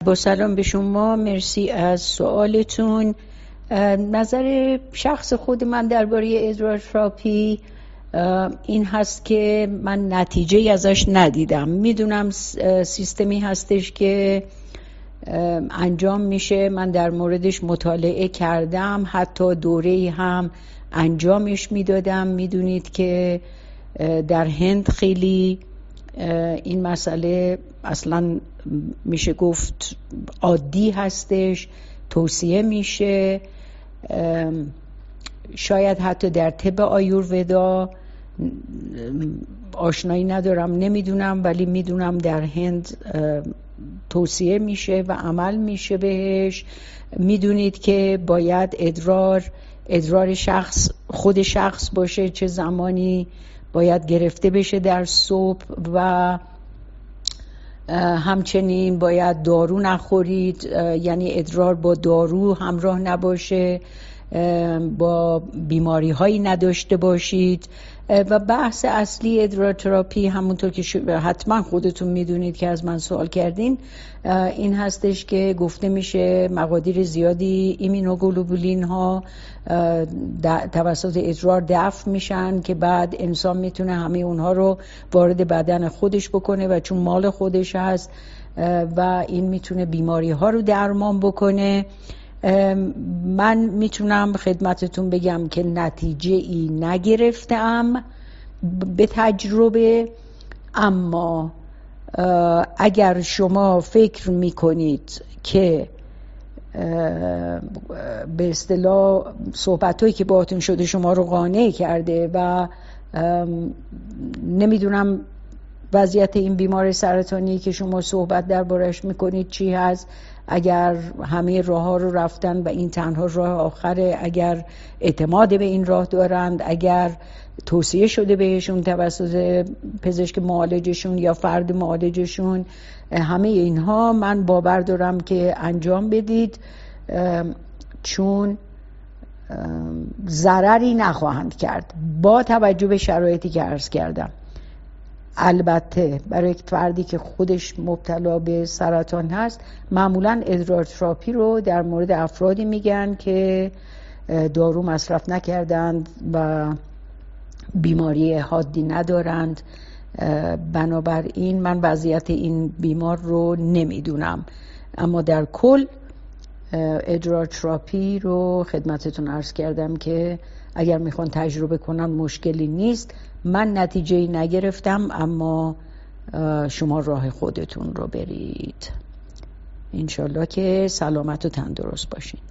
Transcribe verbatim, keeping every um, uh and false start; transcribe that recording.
با سلام به شما، مرسی از سوالتون. نظر شخص خود من درباره ادرار تراپی این هست که من نتیجه ازش ندیدم. میدونم سیستمی هستش که انجام میشه، من در موردش مطالعه کردم، حتی دوره‌ای هم انجامش میدادم. میدونید که در هند خیلی این مسئله اصلا میشه گفت عادی هستش، توصیه میشه. شاید حتی در طب آیورودا آشنایی ندارم، نمیدونم، ولی میدونم در هند توصیه میشه و عمل میشه بهش. میدونید که باید ادرار ادرار شخص خود شخص باشه، چه زمانی باید گرفته بشه در صبح، و همچنین باید دارو نخورید، یعنی ادرار با دارو همراه نباشه، با بیماری هایی نداشته باشید. و بحث اصلی ادرار تراپی همونطور که حتما خودتون میدونید که از من سوال کردین، این هستش که گفته میشه مقادیر زیادی ایمونوگلوبولین ها توسط ادرار دفع میشن که بعد انسان میتونه همه اونها رو وارد بدن خودش بکنه و چون مال خودش هست و این میتونه بیماری ها رو درمان بکنه. من میتونم خدمتتون بگم که نتیجه ای نگرفتم به تجربه، اما اگر شما فکر میکنید که به اصطلاح صحبتایی که باهاتون شده شما رو قانع کرده و نمیدونم وضعیت این بیمار سرطانی که شما صحبت دربارش میکنید چی هست، اگر همه راه ها رو رفتن و این تنها راه آخره، اگر اعتماد به این راه دارند، اگر توصیه شده بهشون توسط پزشک معالجشون یا فرد معالجشون، همه اینها من باور دارم که انجام بدید، چون ضرری نخواهند کرد با توجه به شرایطی که عرض کردم. البته برای یک فردی که خودش مبتلا به سرطان هست، معمولا ادرار تراپی رو در مورد افرادی میگن که دارو مصرف نکردند و بیماری حادی ندارند. بنابراین من وضعیت این بیمار رو نمیدونم، اما در کل ادرار تراپی رو خدمتتون عرض کردم که اگر میخوان تجربه کنن مشکلی نیست. من نتیجه‌ای نگرفتم، اما شما راه خودتون رو برید. انشالله که سلامت و تندرست باشین.